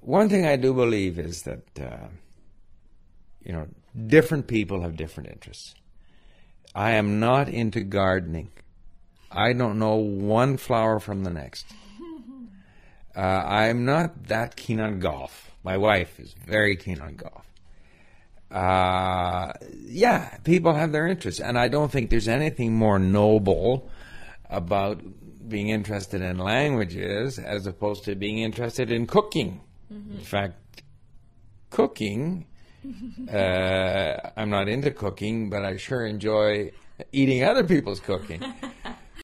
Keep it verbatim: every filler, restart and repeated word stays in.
one thing I do believe is that, uh, you know, different people have different interests. I am not into gardening. I don't know one flower from the next. Uh, I'm not that keen on golf. My wife is very keen on golf. Uh, yeah, people have their interests, and I don't think there's anything more noble about being interested in languages as opposed to being interested in cooking. Mm-hmm. In fact, cooking, uh, I'm not into cooking, but I sure enjoy eating other people's cooking.